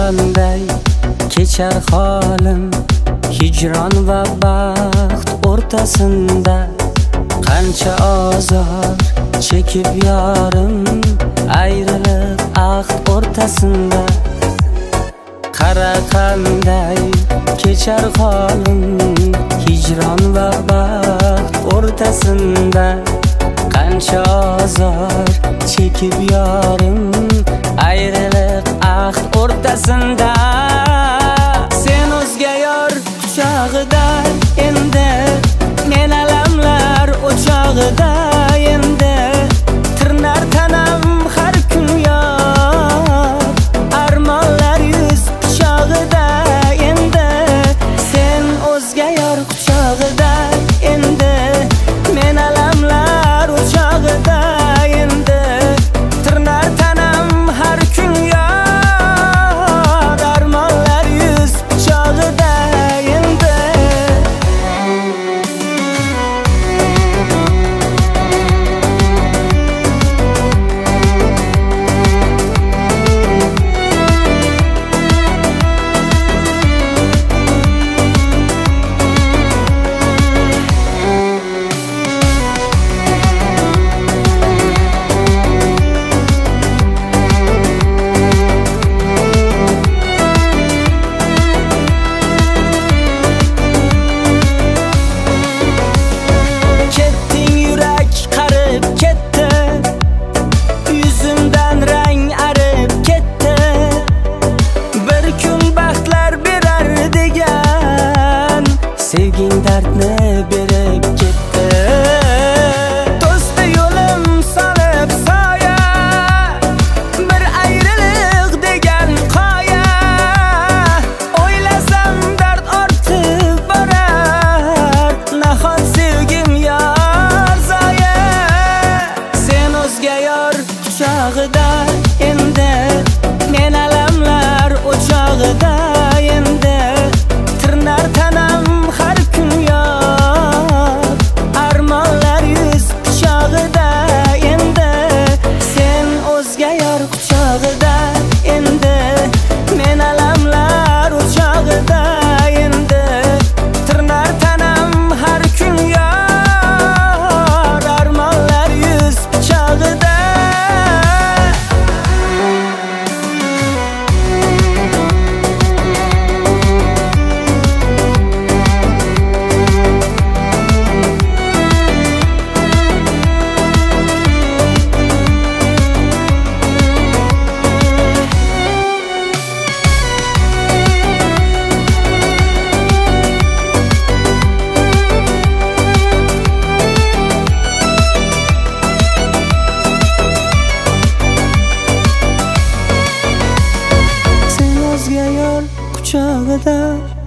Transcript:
qanday kechar holim, hijron va baxt o'rtasida qancha azor chekib yorim, ayriliq ahd o'rtasida. Qara qanday kechar holim, hijron va baxt o'rtasida qancha azor chekib yorim, ayriliq ahd o'rtasida. Sen o'zga yor quchog'ida, endi men alamlar o'chog'ida. Endi tirnar tanam har kun yor, armonlar yuz quchog'ida. Endi sen o'zga yor quchog'ida, endi men alamlar o'chog'ida. Endi tirnar tanam har kun yor, armonlar yuz quchog'ida. Endi sevging dardni berib ketdi. Do'sti yo'lim solib soya, bir ayriliq degan qoya. O'ylasam dard ortib borar, nahot sevgim yor zoya. Sen o'zga yor quchog'ida, endi men alamlar o'chog'ida. Endi tirnar tanam har kun yor, armonlar yuz quchog'ida. Endi sen o'zga yor quchog'ida, endi men alamlar o'chog'ida. Endi tirnar tanam har kun yor, armonlar yuz quchog'ida. Sen o'zga yor quchog'ida.